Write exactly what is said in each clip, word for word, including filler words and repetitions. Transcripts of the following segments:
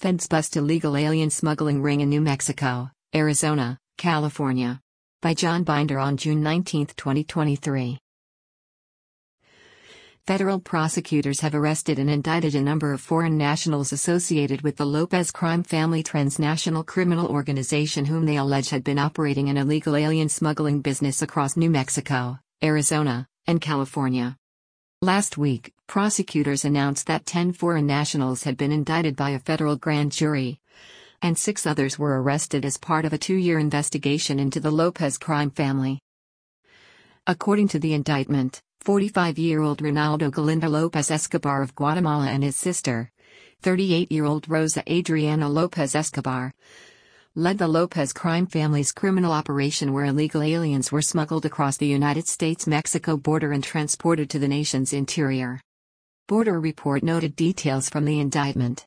Feds bust illegal alien smuggling ring in New Mexico, Arizona, California. By John Binder on June nineteenth, twenty twenty-three. Federal prosecutors have arrested and indicted a number of foreign nationals associated with the Lopez crime family transnational criminal organization whom they allege had been operating an illegal alien smuggling business across New Mexico, Arizona, and California. Last week, prosecutors announced that ten foreign nationals had been indicted by a federal grand jury, and six others were arrested as part of a two-year investigation into the Lopez crime family. According to the indictment, forty-five-year-old Ronaldo Galindo Lopez Escobar of Guatemala and his sister, thirty-eight-year-old Rosa Adriana Lopez Escobar, led the Lopez crime family's criminal operation where illegal aliens were smuggled across the United States-Mexico border and transported to the nation's interior. Border Report noted details from the indictment.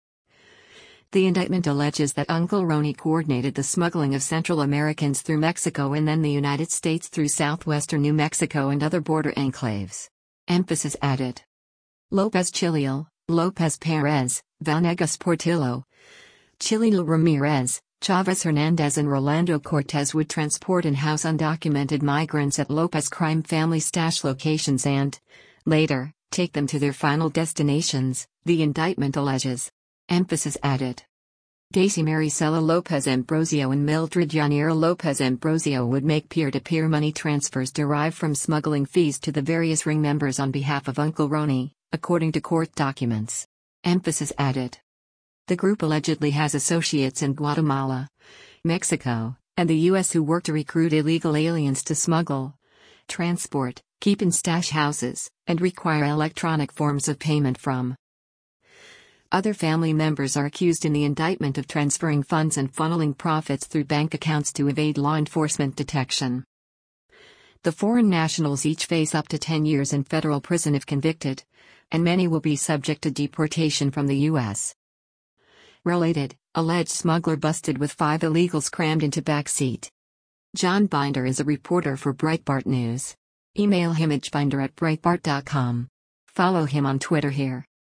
The indictment alleges that Uncle Roni coordinated the smuggling of Central Americans through Mexico and then the United States through southwestern New Mexico and other border enclaves. Emphasis added. Lopez Chiliel, Lopez Perez, Vanegas Portillo, Chililo Ramirez, Chavez Hernandez and Rolando Cortez would transport and house undocumented migrants at Lopez crime family stash locations and, later, take them to their final destinations, the indictment alleges. Emphasis added. Daisy Maricela Lopez Ambrosio and Mildred Yanira Lopez Ambrosio would make peer-to-peer money transfers derived from smuggling fees to the various ring members on behalf of Uncle Roni, according to court documents. Emphasis added. The group allegedly has associates in Guatemala, Mexico, and the U S who work to recruit illegal aliens to smuggle, transport, keep in stash houses, and require electronic forms of payment from. Other family members are accused in the indictment of transferring funds and funneling profits through bank accounts to evade law enforcement detection. The foreign nationals each face up to ten years in federal prison if convicted, and many will be subject to deportation from the U S Related, alleged smuggler busted with five illegals crammed into backseat. John Binder is a reporter for Breitbart News. Email him at binder at breitbart dot com. Follow him on Twitter here.